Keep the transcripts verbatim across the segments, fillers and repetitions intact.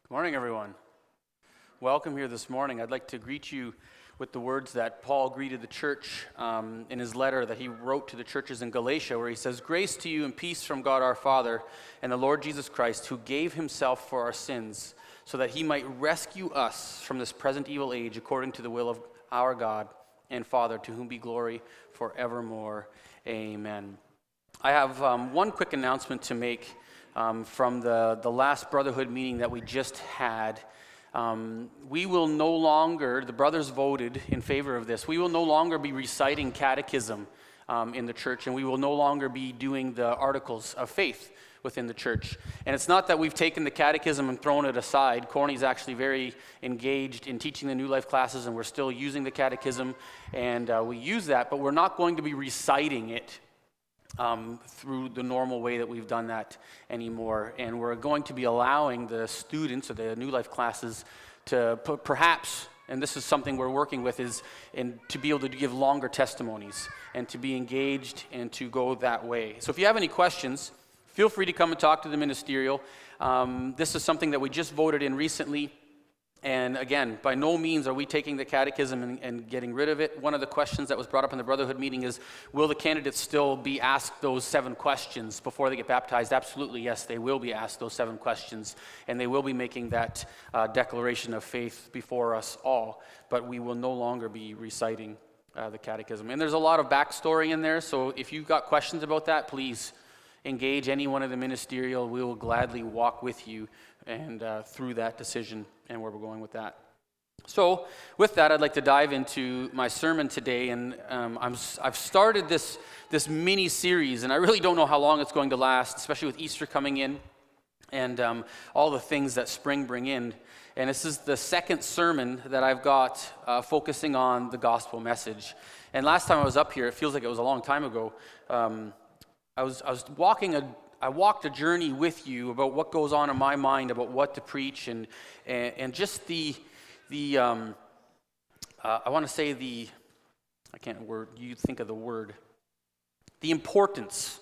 Good morning, everyone. Welcome here this morning. I'd like to greet you with the words that Paul greeted the church um, in his letter that he wrote to the churches in Galatia, where he says, "Grace to you and peace from God our Father and the Lord Jesus Christ, who gave himself for our sins, so that he might rescue us from this present evil age, according to the will of our God and Father, to whom be glory forevermore. Amen." I have um, one quick announcement to make um, from the, the last Brotherhood meeting that we just had. Um, we will no longer, the brothers voted in favor of this, we will no longer be reciting catechism um, in the church, and we will no longer be doing the articles of faith within the church. And it's not that we've taken the catechism and thrown it aside. Corny's actually very engaged in teaching the New Life classes, and we're still using the catechism, and uh, we use that, but we're not going to be reciting it Um, through the normal way that we've done that anymore. And we're going to be allowing the students of the New Life classes to p- perhaps, and this is something we're working with, is in, to be able to give longer testimonies and to be engaged and to go that way. So if you have any questions, feel free to come and talk to the ministerial. Um, this is something that we just voted in recently. And again, by no means are we taking the catechism and, and getting rid of it. One of the questions that was brought up in the Brotherhood meeting is, will the candidates still be asked those seven questions before they get baptized? Absolutely, yes, they will be asked those seven questions, and they will be making that uh, declaration of faith before us all, but we will no longer be reciting uh, the catechism. And there's a lot of backstory in there, so if you've got questions about that, please engage any one of the ministerial. We will gladly walk with you and uh, through that decision and where we're going with that. So with that, I'd like to dive into my sermon today, and um, I'm, I've started this, this mini-series, and I really don't know how long it's going to last, especially with Easter coming in and um, all the things that spring bring in. And this is the second sermon that I've got uh, focusing on the gospel message. And last time I was up here, it feels like it was a long time ago, um, I was I was walking a I walked a journey with you about what goes on in my mind about what to preach, and and, and just the the um, uh, I want to say the I can't word you think of the word the importance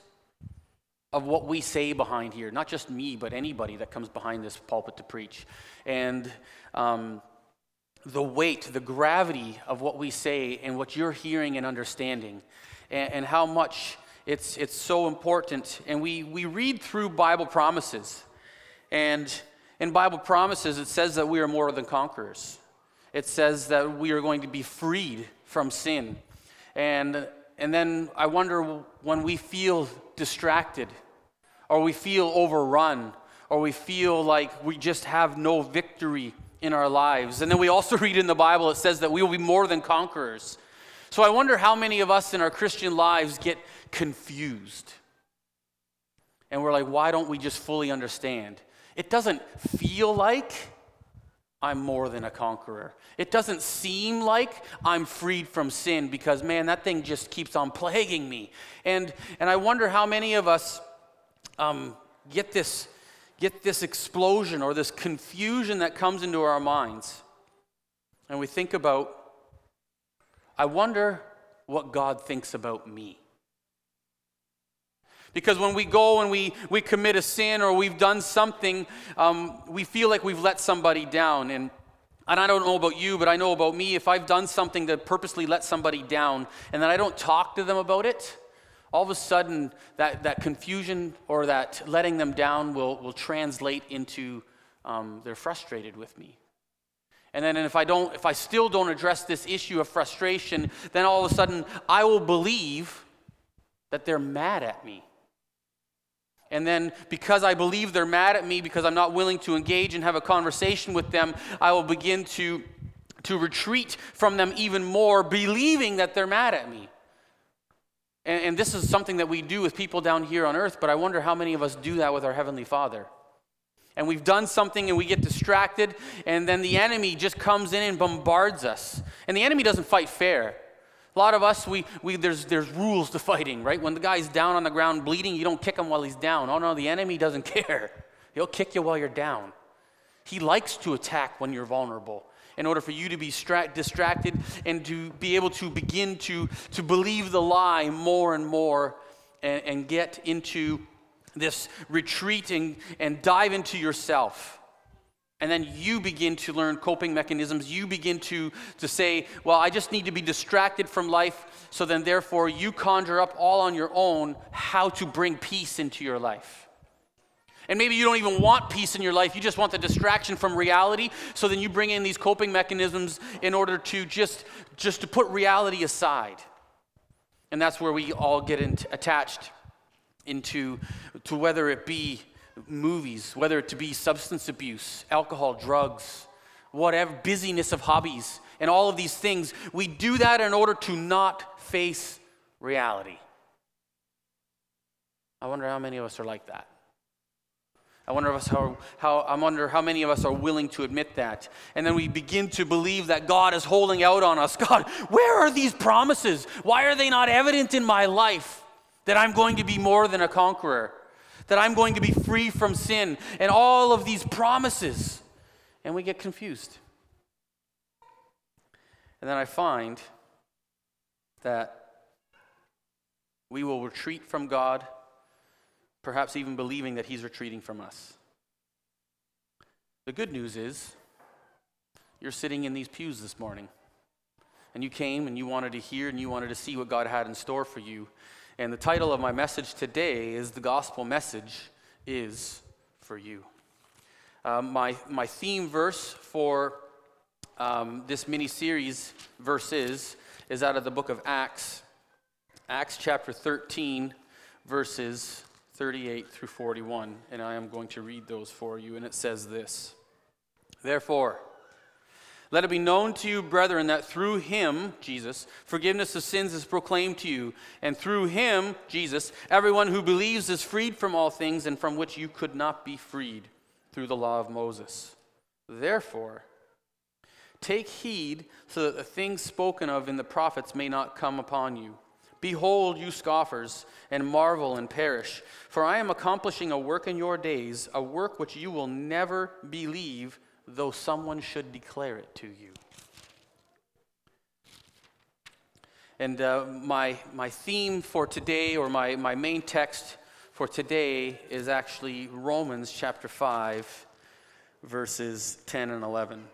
of what we say behind here, not just me but anybody that comes behind this pulpit to preach, and um, the weight, the gravity of what we say and what you're hearing and understanding, and, and how much It's it's so important. And we, we read through Bible promises. And in Bible promises, it says that we are more than conquerors. It says that we are going to be freed from sin. And, and then I wonder, when we feel distracted, or we feel overrun, or we feel like we just have no victory in our lives. And then we also read in the Bible, it says that we will be more than conquerors. So I wonder how many of us in our Christian lives get confused. And we're like, why don't we just fully understand? It doesn't feel like I'm more than a conqueror. It doesn't seem like I'm freed from sin, because, man, that thing just keeps on plaguing me. And and I wonder how many of us um, get this, get this explosion or this confusion that comes into our minds. And we think about, I wonder what God thinks about me. Because when we go and we, we commit a sin, or we've done something, um, we feel like we've let somebody down. And, and I don't know about you, but I know about me, if I've done something to purposely let somebody down, and then I don't talk to them about it, all of a sudden that, that confusion or that letting them down will, will translate into um, they're frustrated with me. And then if I don't, if I still don't address this issue of frustration, then all of a sudden I will believe that they're mad at me. And then because I believe they're mad at me, because I'm not willing to engage and have a conversation with them, I will begin to, to retreat from them even more, believing that they're mad at me. And, and this is something that we do with people down here on earth, but I wonder how many of us do that with our Heavenly Father. And we've done something and we get distracted, and then the enemy just comes in and bombards us. And the enemy doesn't fight fair. A lot of us, we we there's there's rules to fighting, right? When the guy's down on the ground bleeding, you don't kick him while he's down. Oh no, the enemy doesn't care. He'll kick you while you're down. He likes to attack when you're vulnerable, in order for you to be stra- distracted and to be able to begin to, to believe the lie more and more, and, and get into this retreat and, and dive into yourself. And then you begin to learn coping mechanisms. You begin to, to say, well, I just need to be distracted from life. So then therefore you conjure up all on your own how to bring peace into your life. And maybe you don't even want peace in your life. You just want the distraction from reality. So then you bring in these coping mechanisms in order to just, just to put reality aside. And that's where we all get in, attached into to whether it be movies, whether it to be substance abuse, alcohol, drugs, whatever, busyness of hobbies, and all of these things. We do that in order to not face reality. I wonder how many of us are like that. I wonder of us how, how I wonder how many of us are willing to admit that. And then we begin to believe that God is holding out on us. God, where are these promises? Why are they not evident in my life that I'm going to be more than a conqueror? That I'm going to be free from sin, and all of these promises. And we get confused. And then I find that we will retreat from God, perhaps even believing that He's retreating from us. The good news is, you're sitting in these pews this morning, and you came and you wanted to hear and you wanted to see what God had in store for you. And the title of my message today is The Gospel Message is for You. Um, my, my theme verse for um, this mini-series verses is out of the book of Acts. Acts chapter thirteen, verses thirty-eight through forty-one. And I am going to read those for you. And it says this: Therefore, let it be known to you, brethren, that through him, Jesus, forgiveness of sins is proclaimed to you. And through him, Jesus, everyone who believes is freed from all things and from which you could not be freed through the law of Moses. Therefore, take heed so that the things spoken of in the prophets may not come upon you. Behold, you scoffers, and marvel and perish. For I am accomplishing a work in your days, a work which you will never believe, though someone should declare it to you. And uh, my my theme for today, or my, my main text for today, is actually Romans chapter five, verses ten and eleven.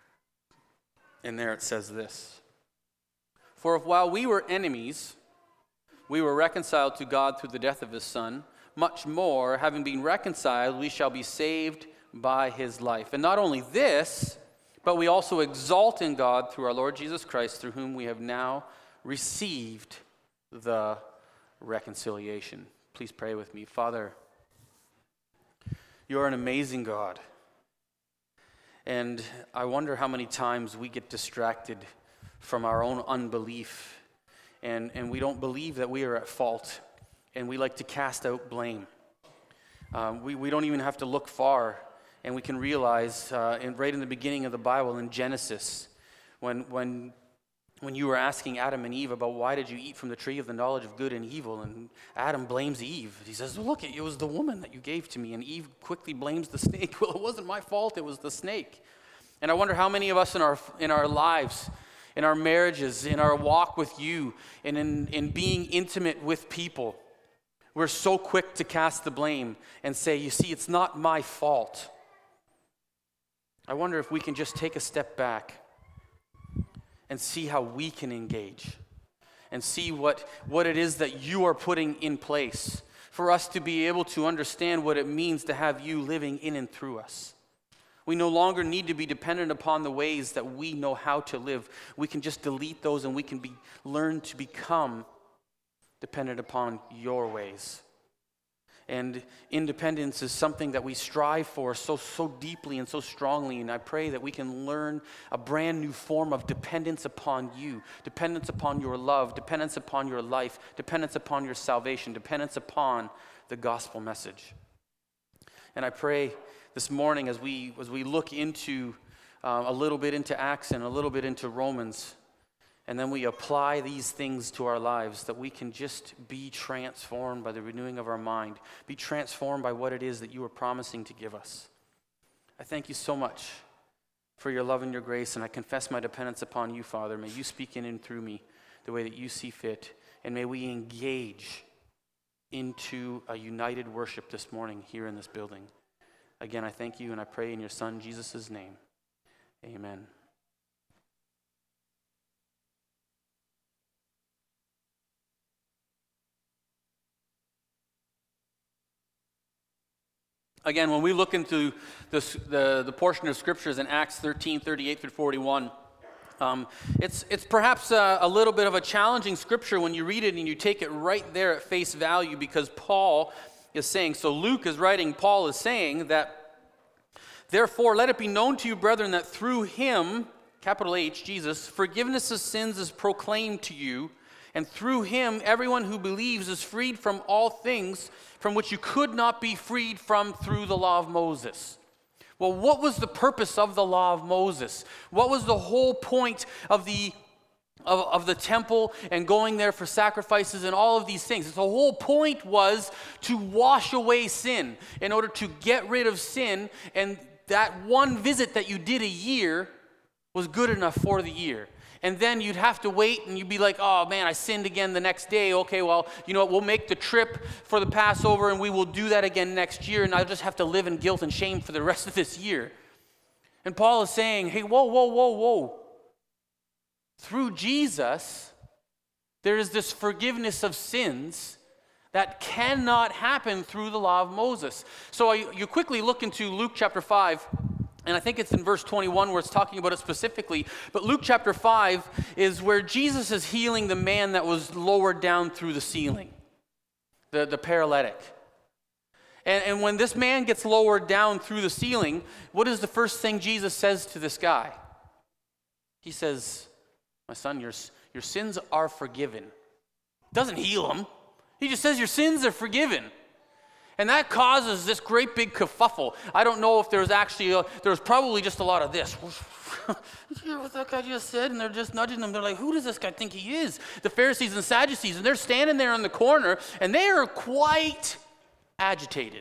And there it says this: For if while we were enemies, we were reconciled to God through the death of his Son, much more, having been reconciled, we shall be saved by his life. And not only this, but we also exalt in God through our Lord Jesus Christ, through whom we have now received the reconciliation. Please pray with me. Father, you are an amazing God. And I wonder how many times we get distracted from our own unbelief, and, and we don't believe that we are at fault, and we like to cast out blame. Um, we, we don't even have to look far. And we can realize uh, in, right in the beginning of the Bible, in Genesis, when, when, when you were asking Adam and Eve about why did you eat from the tree of the knowledge of good and evil, and Adam blames Eve. He says, well, look, it was the woman that you gave to me. And Eve quickly blames the snake. Well, it wasn't my fault, it was the snake. And I wonder how many of us in our, in our lives, in our marriages, in our walk with you, and in, in being intimate with people, we're so quick to cast the blame and say, you see, it's not my fault. I wonder if we can just take a step back and see how we can engage and see what, what it is that you are putting in place for us to be able to understand what it means to have you living in and through us. We no longer need to be dependent upon the ways that we know how to live. We can just delete those, and we can be learn to become dependent upon your ways. And independence is something that we strive for so, so deeply and so strongly. And I pray that we can learn a brand new form of dependence upon you, dependence upon your love, dependence upon your life, dependence upon your salvation, dependence upon the gospel message. And I pray this morning as we, as we look into uh, a little bit into Acts and a little bit into Romans, and then we apply these things to our lives, that we can just be transformed by the renewing of our mind, be transformed by what it is that you are promising to give us. I thank you so much for your love and your grace, and I confess my dependence upon you, Father. May you speak in and through me the way that you see fit, and may we engage into a united worship this morning here in this building. Again, I thank you and I pray in your Son, Jesus' name. Amen. Again, when we look into this, the, the portion of scriptures in Acts thirteen, thirty-eight through forty-one, um, it's, it's perhaps a, a little bit of a challenging scripture when you read it and you take it right there at face value, because Paul is saying, so Luke is writing, Paul is saying that, therefore let it be known to you, brethren, that through him, capital H, Jesus, forgiveness of sins is proclaimed to you, and through him everyone who believes is freed from all things from which you could not be freed from through the law of Moses. Well, what was the purpose of the law of Moses? What was the whole point of the of, of the temple and going there for sacrifices and all of these things? The whole point was to wash away sin, in order to get rid of sin, and that one visit that you did a year was good enough for the year. And then you'd have to wait and you'd be like, oh man, I sinned again the next day. Okay, well, you know what, we'll make the trip for the Passover and we will do that again next year, and I'll just have to live in guilt and shame for the rest of this year. And Paul is saying, hey, whoa, whoa, whoa, whoa. Through Jesus, there is this forgiveness of sins that cannot happen through the law of Moses. So you quickly look into Luke chapter five. And I think it's in verse twenty-one where it's talking about it specifically. But Luke chapter five is where Jesus is healing the man that was lowered down through the ceiling, the, the paralytic. And, and when this man gets lowered down through the ceiling, what is the first thing Jesus says to this guy? He says, my son, your, your sins are forgiven. Doesn't heal him. He just says your sins are forgiven. And that causes this great big kerfuffle. I don't know if there was actually, a, there was probably just a lot of this. You hear what that guy just said? And they're just nudging him. They're like, who does this guy think he is? The Pharisees and Sadducees. And they're standing there in the corner, and they are quite agitated.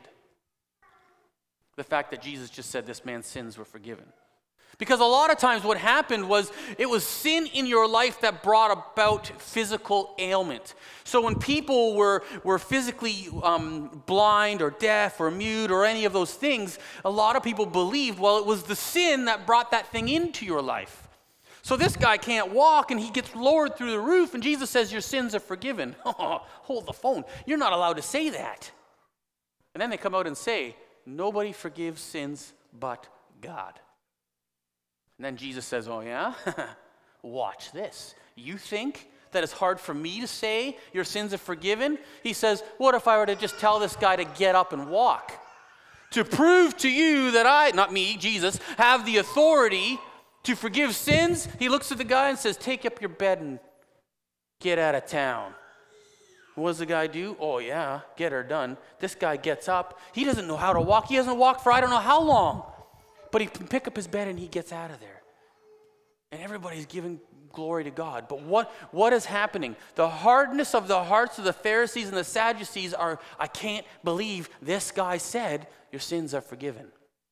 The fact that Jesus just said this man's sins were forgiven. Because a lot of times what happened was it was sin in your life that brought about physical ailment. So when people were, were physically um, blind or deaf or mute or any of those things, a lot of people believed, well, it was the sin that brought that thing into your life. So this guy can't walk and he gets lowered through the roof, and Jesus says your sins are forgiven. Oh, hold the phone. You're not allowed to say that. And then they come out and say, nobody forgives sins but God. And then Jesus says, oh yeah? Watch this. You think that it's hard for me to say your sins are forgiven? He says, what if I were to just tell this guy to get up and walk? To prove to you that I, not me, Jesus, have the authority to forgive sins, he looks at the guy and says, take up your bed and get out of town. What does the guy do? Oh yeah, get her done. This guy gets up. He doesn't know how to walk. He hasn't walked for I don't know how long. But he can pick up his bed and he gets out of there. And everybody's giving glory to God. But what, what is happening? The hardness of the hearts of the Pharisees and the Sadducees are, I can't believe this guy said, your sins are forgiven.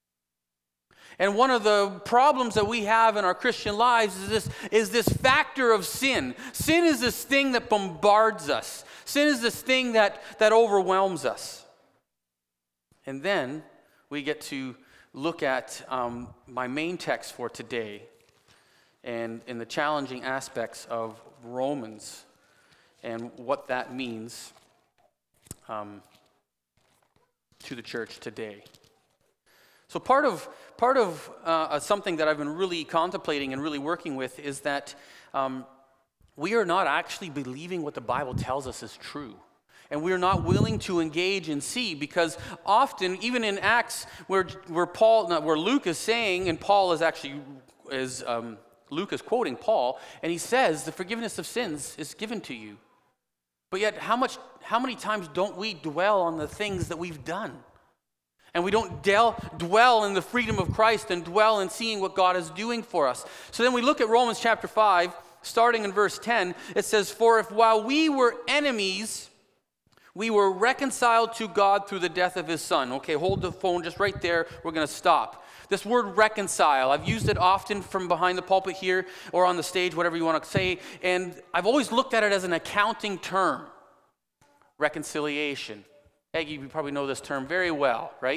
And one of the problems that we have in our Christian lives is this, is this factor of sin. Sin is this thing that bombards us. Sin is this thing that, that overwhelms us. And then we get to look at um, my main text for today, and in the challenging aspects of Romans and what that means um, to the church today. So part of part of uh, something that I've been really contemplating and really working with is that um, we are not actually believing what the Bible tells us is true. And we're not willing to engage and see, because often, even in Acts, where where Paul, where Luke is saying, and Paul is actually is um, Luke is quoting Paul, and he says the forgiveness of sins is given to you. But yet, how much, how many times don't we dwell on the things that we've done, and we don't del- dwell in the freedom of Christ and dwell in seeing what God is doing for us? So then we look at Romans chapter five, starting in verse ten. It says, "For if while we were enemies, we were reconciled to God through the death of his son." Okay, hold the phone just right there. We're going to stop. This word reconcile, I've used it often from behind the pulpit here or on the stage, whatever you want to say. And I've always looked at it as an accounting term. Reconciliation. Aggie, you probably know this term very well, right?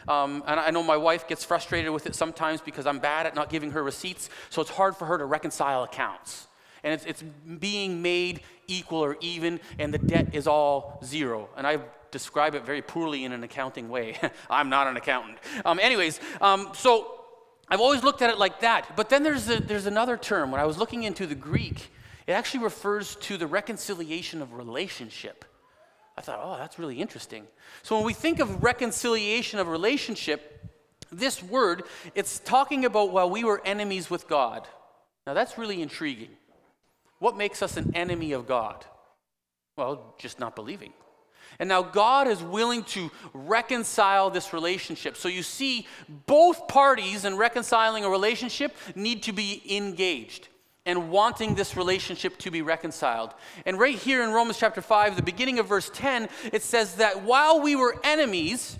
Um, and I know my wife gets frustrated with it sometimes because I'm bad at not giving her receipts, so it's hard for her to reconcile accounts. And it's, it's being made equal or even, and the debt is all zero. And I describe it very poorly in an accounting way. I'm not an accountant. Um, anyways, um, so I've always looked at it like that. But then there's a, there's another term. When I was looking into the Greek, it actually refers to the reconciliation of relationship. I thought, oh, that's really interesting. So when we think of reconciliation of relationship, this word, it's talking about while we were enemies with God. Now that's really intriguing. What makes us an enemy of God? Well, just not believing. And now God is willing to reconcile this relationship. So you see, both parties in reconciling a relationship need to be engaged and wanting this relationship to be reconciled. And right here in Romans chapter five, the beginning of verse ten, it says that while we were enemies,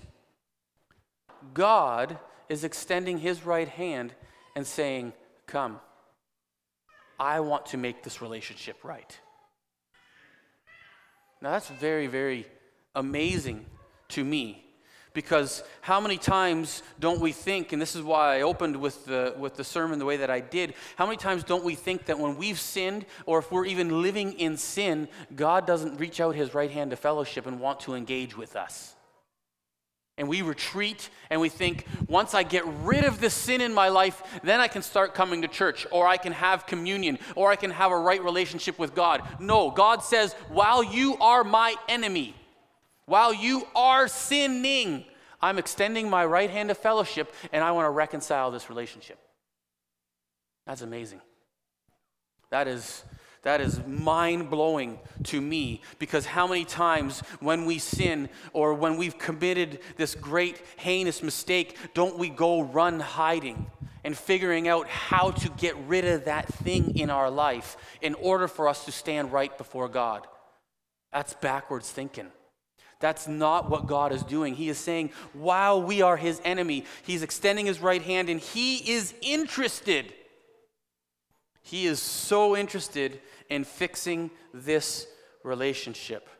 God is extending his right hand and saying, come, I want to make this relationship right. Now that's very, very amazing to me, because how many times don't we think, and this is why I opened with the with the sermon the way that I did, how many times don't we think that when we've sinned, or if we're even living in sin, God doesn't reach out his right hand to fellowship and want to engage with us? And we retreat and we think, once I get rid of this sin in my life, then I can start coming to church, or I can have communion, or I can have a right relationship with God. No, God says, while you are my enemy, while you are sinning, I'm extending my right hand of fellowship, and I want to reconcile this relationship. That's amazing. That is, that is mind-blowing to me, because how many times when we sin or when we've committed this great heinous mistake, don't we go run hiding and figuring out how to get rid of that thing in our life in order for us to stand right before God? That's backwards thinking. That's not what God is doing. He is saying, while we are his enemy, he's extending his right hand, and he is interested. He is so interested in fixing this relationship.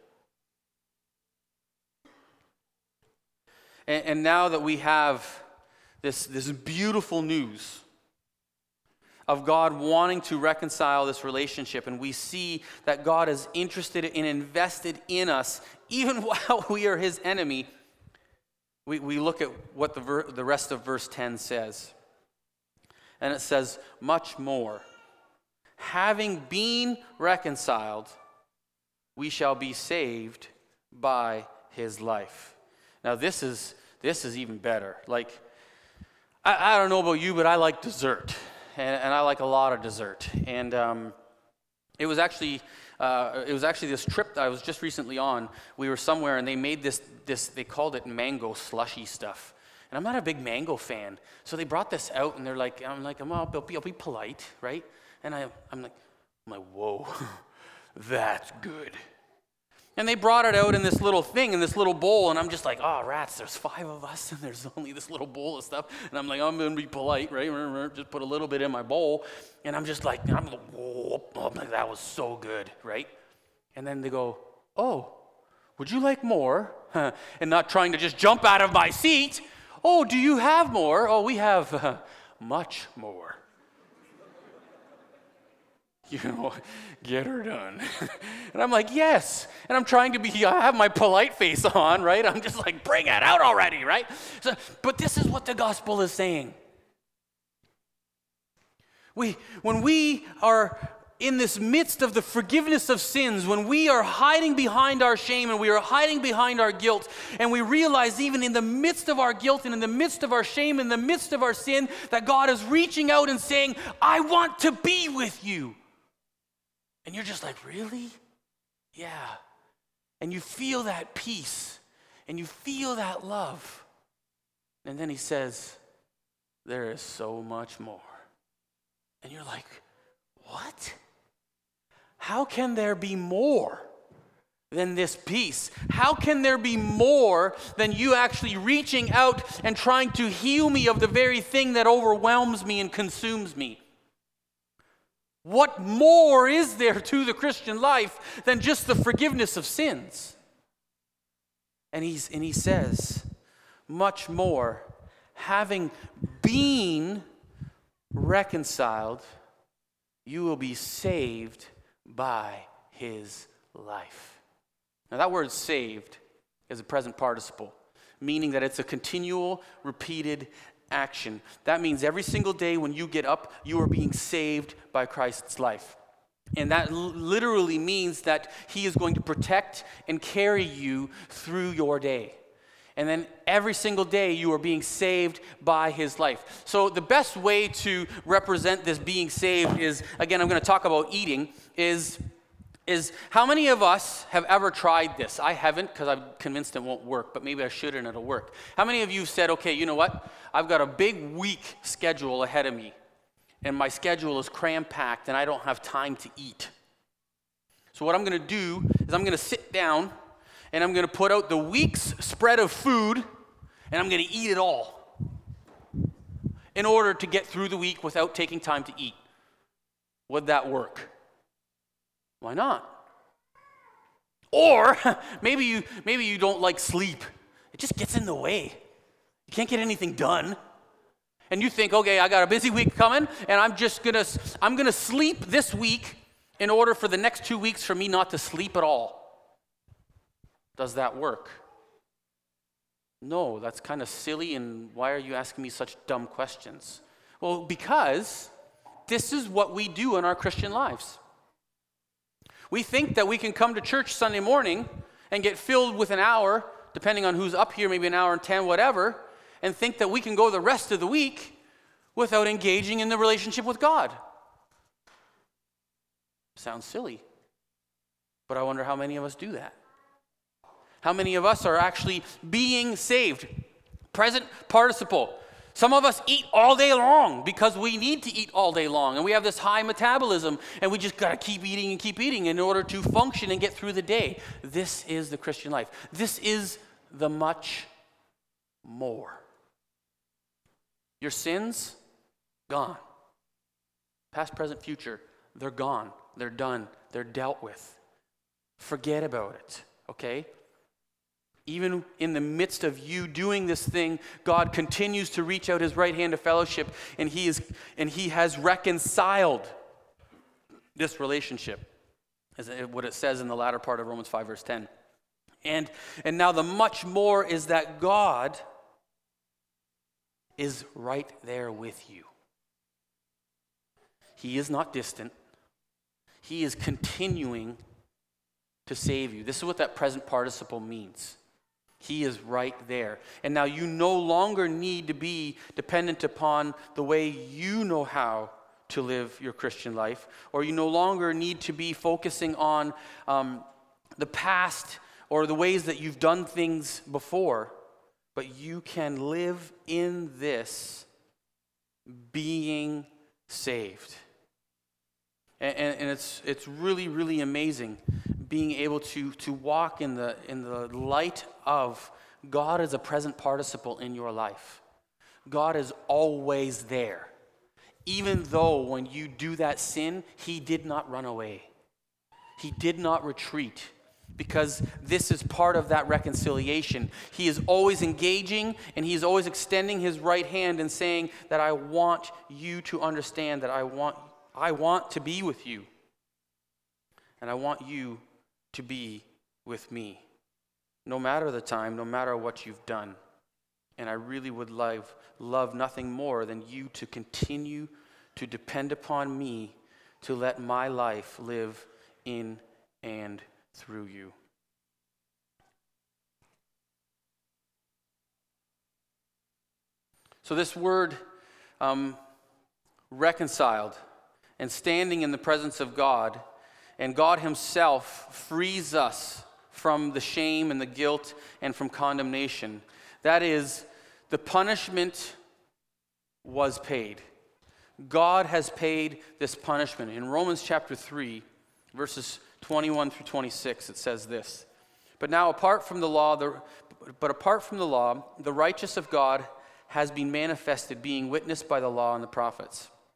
And, and now that we have this, this beautiful news of God wanting to reconcile this relationship, and we see that God is interested and invested in us even while we are his enemy, we, we look at what the, ver, the rest of verse ten says. And it says, much more, having been reconciled, we shall be saved by his life. Now this is this is even better. Like, I, I don't know about you, but I like dessert. And, and I like a lot of dessert. And um, it was actually uh, it was actually this trip that I was just recently on. We were somewhere, and they made this this they called it mango slushy stuff. And I'm not a big mango fan, so they brought this out, and they're like, I'm like, well, I'll be, I'll be polite, right? And I, I'm like, I'm like, whoa, that's good. And they brought it out in this little thing, in this little bowl, and I'm just like, oh, rats, there's five of us, and there's only this little bowl of stuff. And I'm like, I'm going to be polite, right? Just put a little bit in my bowl. And I'm just like, I'm like, whoa, I'm like, that was so good, right? And then they go, oh, would you like more? And not trying to just jump out of my seat. Oh, do you have more? Oh, we have uh, much more. You know, get her done. And I'm like, yes. And I'm trying to be, I have my polite face on, right? I'm just like, bring it out already, right? So, but this is what the gospel is saying. We, when we are in this midst of the forgiveness of sins, when we are hiding behind our shame and we are hiding behind our guilt, and we realize even in the midst of our guilt and in the midst of our shame, in the midst of our sin, that God is reaching out and saying, I want to be with you. And you're just like, really? Yeah. And you feel that peace, and you feel that love. And then he says, there is so much more. And you're like, what? How can there be more than this peace? How can there be more than you actually reaching out and trying to heal me of the very thing that overwhelms me and consumes me? What more is there to the Christian life than just the forgiveness of sins? And he's and he says, much more, having been reconciled, you will be saved by his life. Now that word saved is a present participle, meaning that it's a continual, repeated action. That means every single day when you get up, you are being saved by Christ's life. And that l- literally means that he is going to protect and carry you through your day. And then every single day you are being saved by his life. So the best way to represent this being saved is, again, I'm going to talk about eating, is, is how many of us have ever tried this? I haven't, because I'm convinced it won't work, but maybe I should and it'll work. How many of you have said, okay, you know what? I've got a big week schedule ahead of me, and my schedule is cram-packed, and I don't have time to eat. So what I'm going to do is I'm going to sit down, and I'm going to put out the week's spread of food, and I'm going to eat it all in order to get through the week without taking time to eat. Would that work? Why not? Or maybe you maybe you don't like sleep. It just gets in the way. You can't get anything done. And you think, okay, I got a busy week coming, and I'm just going to I'm going to sleep this week in order for the next two weeks for me not to sleep at all. Does that work? No, that's kind of silly, and why are you asking me such dumb questions? Well, because this is what we do in our Christian lives. We think that we can come to church Sunday morning and get filled with an hour, depending on who's up here, maybe an hour and ten, whatever, and think that we can go the rest of the week without engaging in the relationship with God. Sounds silly, but I wonder how many of us do that. How many of us are actually being saved? Present participle. Some of us eat all day long because we need to eat all day long, and we have this high metabolism, and we just got to keep eating and keep eating in order to function and get through the day. This is the Christian life. This is the much more. Your sins, gone. Past, present, future, they're gone. They're done. They're dealt with. Forget about it, okay? Even in the midst of you doing this thing, God continues to reach out his right hand of fellowship, and he is and he has reconciled this relationship, as what it says in the latter part of Romans five, verse ten. And, and now the much more is that God is right there with you. He is not distant. He is continuing to save you. This is what that present participle means. He is right there. And now you no longer need to be dependent upon the way you know how to live your Christian life, or you no longer need to be focusing on um, the past or the ways that you've done things before, but you can live in this being saved. And, and, and it's it's really, really amazing being able to, to walk in the in the light of God as a present participle in your life. God is always there. Even though when you do that sin, he did not run away. He did not retreat, because this is part of that reconciliation. He is always engaging, and he is always extending his right hand and saying that I want you to understand that I want I want to be with you. And I want you to be with me, no matter the time, no matter what you've done. And I really would love, love nothing more than you to continue to depend upon me to let my life live in and through you. So this word, um, reconciled and standing in the presence of God, and God himself frees us from the shame and the guilt and from condemnation. That is, the punishment was paid. God has paid this punishment. In Romans chapter three, verses twenty-one through twenty-six, it says this: But now apart from the law, the, but apart from the law, the righteousness of God has been manifested, being witnessed by the law and the prophets.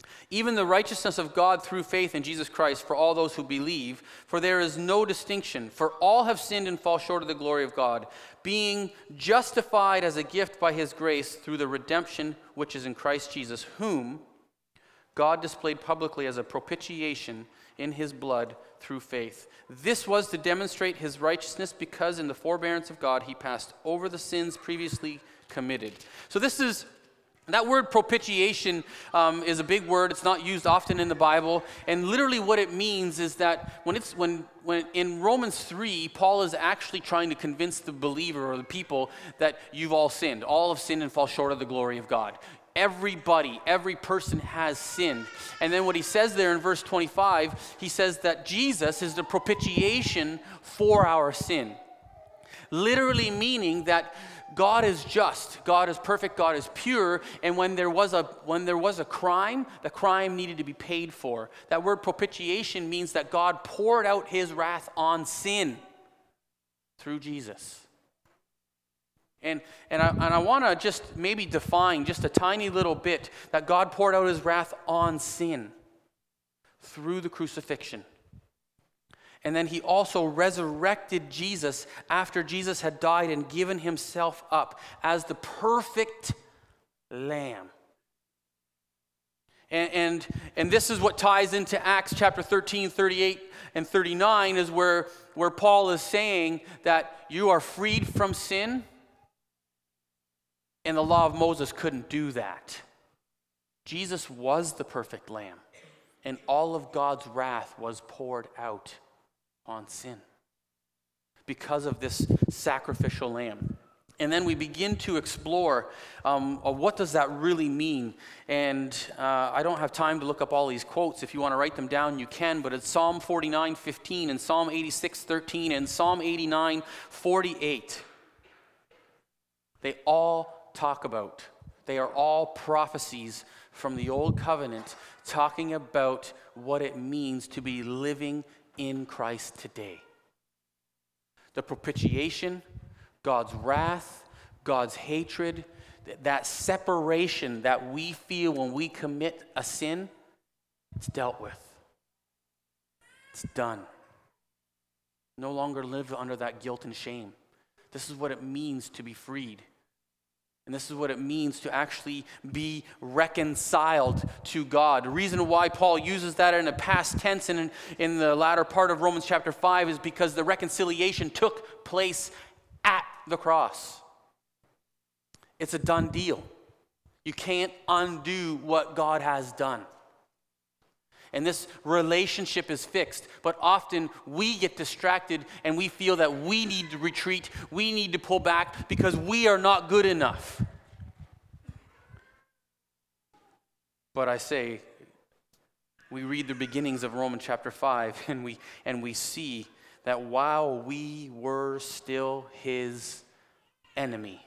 Even the righteousness of God through faith in Jesus Christ for all those who believe, for there is no distinction, for all have sinned and fall short of the glory of God, being justified as a gift by his grace through the redemption which is in Christ Jesus, whom God displayed publicly as a propitiation in his blood through faith. This was to demonstrate his righteousness, because in the forbearance of God he passed over the sins previously committed. So this is That word propitiation um, is a big word. It's not used often in the Bible. And literally what it means is that when it's when when in Romans three, Paul is actually trying to convince the believer or the people that you've all sinned. All have sinned and fall short of the glory of God. Everybody, every person has sinned. And then what he says there in verse twenty-five, he says that Jesus is the propitiation for our sin. Literally meaning that God is just, God is perfect, God is pure, and when there was a when there was a crime, the crime needed to be paid for. That word propitiation means that God poured out his wrath on sin through Jesus. And and I and I want to just maybe define just a tiny little bit that God poured out his wrath on sin through the crucifixion. And then he also resurrected Jesus after Jesus had died and given himself up as the perfect lamb. And, and, and this is what ties into Acts chapter thirteen, thirty-eight, and thirty-nine, is where, where Paul is saying that you are freed from sin, and the law of Moses couldn't do that. Jesus was the perfect lamb, and all of God's wrath was poured out on sin because of this sacrificial lamb. And then we begin to explore um, what does that really mean. And uh, I don't have time to look up all these quotes. If you want to write them down, you can. But it's Psalm forty-nine fifteen and Psalm eighty-six thirteen and Psalm eighty-nine forty-eight. They all talk about, they are all prophecies from the Old Covenant talking about what it means to be living in Christ today. The propitiation, God's wrath, God's hatred, that separation that we feel when we commit a sin, it's dealt with. It's done. No longer live under that guilt and shame. This is what it means to be freed. And this is what it means to actually be reconciled to God. The reason why Paul uses that in the past tense and in, in the latter part of Romans chapter five is because the reconciliation took place at the cross. It's a done deal. You can't undo what God has done. And this relationship is fixed. But often we get distracted and we feel that we need to retreat, we need to pull back because we are not good enough. But I say, we read the beginnings of Romans chapter five and we and we see that while we were still his enemy,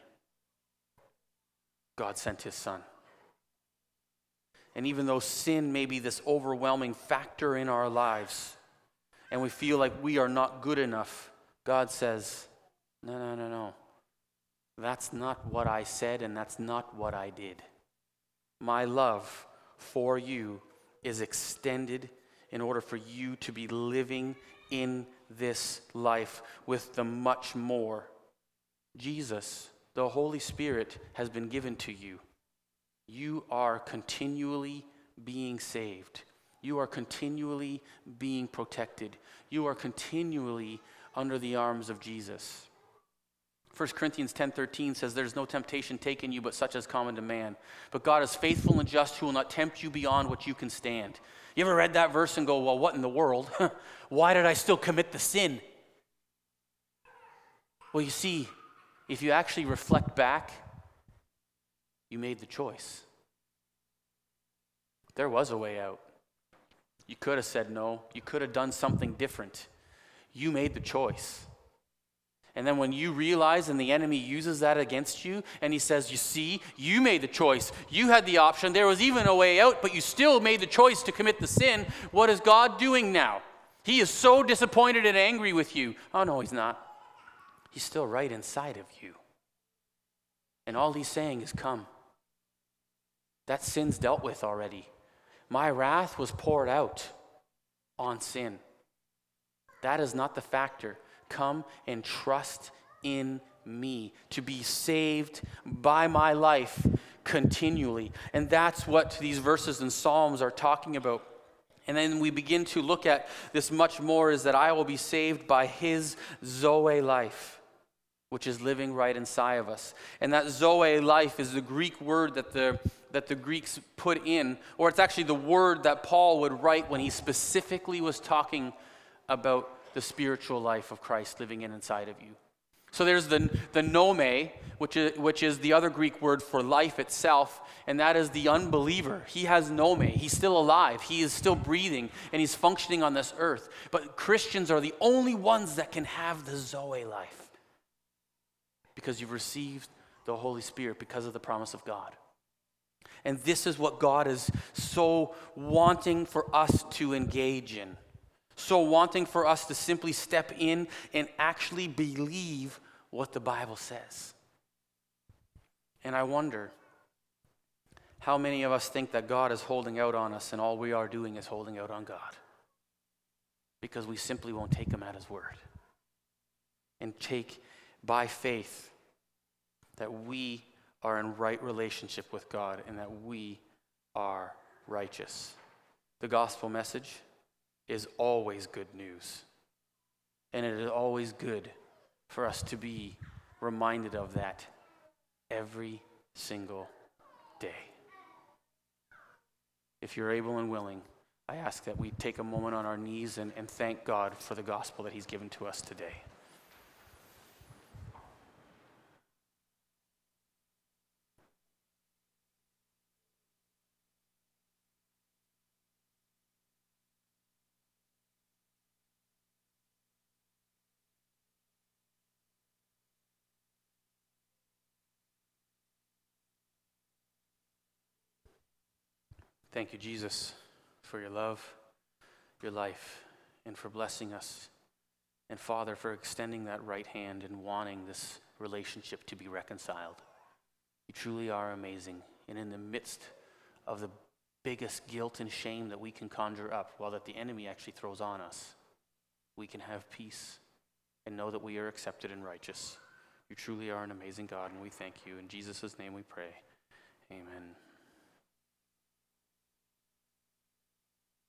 God sent his son. And even though sin may be this overwhelming factor in our lives, and we feel like we are not good enough, God says, no, no, no, no. That's not what I said, and that's not what I did. My love for you is extended in order for you to be living in this life with the much more. Jesus, the Holy Spirit, has been given to you. You are continually being saved. You are continually being protected. You are continually under the arms of Jesus. First Corinthians ten thirteen says, there's no temptation taken you but such as common to man. But God is faithful and just, who will not tempt you beyond what you can stand. You ever read that verse and go, well, what in the world? Why did I still commit the sin? Well, you see, if you actually reflect back, you made the choice. There was a way out. You could have said no. You could have done something different. You made the choice. And then when you realize and the enemy uses that against you and he says, you see, you made the choice. You had the option. There was even a way out, but you still made the choice to commit the sin. What is God doing now? He is so disappointed and angry with you. Oh, no, he's not. He's still right inside of you. And all he's saying is, come. That sin's dealt with already. My wrath was poured out on sin. That is not the factor. Come and trust in me to be saved by my life continually. And that's what these verses in Psalms are talking about. And then we begin to look at this much more, is that I will be saved by his Zoe life, which is living right inside of us. And that Zoe life is the Greek word that the that the Greeks put in, or it's actually the word that Paul would write when he specifically was talking about the spiritual life of Christ living in inside of you. So there's the, the nome, which is, which is the other Greek word for life itself, and that is the unbeliever. He has nome. He's still alive. He is still breathing, and he's functioning on this earth. But Christians are the only ones that can have the Zoe life, because you've received the Holy Spirit because of the promise of God. And this is what God is so wanting for us to engage in. So wanting for us to simply step in and actually believe what the Bible says. And I wonder how many of us think that God is holding out on us and all we are doing is holding out on God, because we simply won't take him at his word and take by faith that we are in right relationship with God and that we are righteous. The gospel message is always good news. And it is always good for us to be reminded of that every single day. If you're able and willing, I ask that we take a moment on our knees and, and thank God for the gospel that he's given to us today. Thank you, Jesus, for your love, your life, and for blessing us. And Father, for extending that right hand and wanting this relationship to be reconciled. You truly are amazing. And in the midst of the biggest guilt and shame that we can conjure up, while that the enemy actually throws on us, we can have peace and know that we are accepted and righteous. You truly are an amazing God, and we thank you. In Jesus' name we pray. Amen.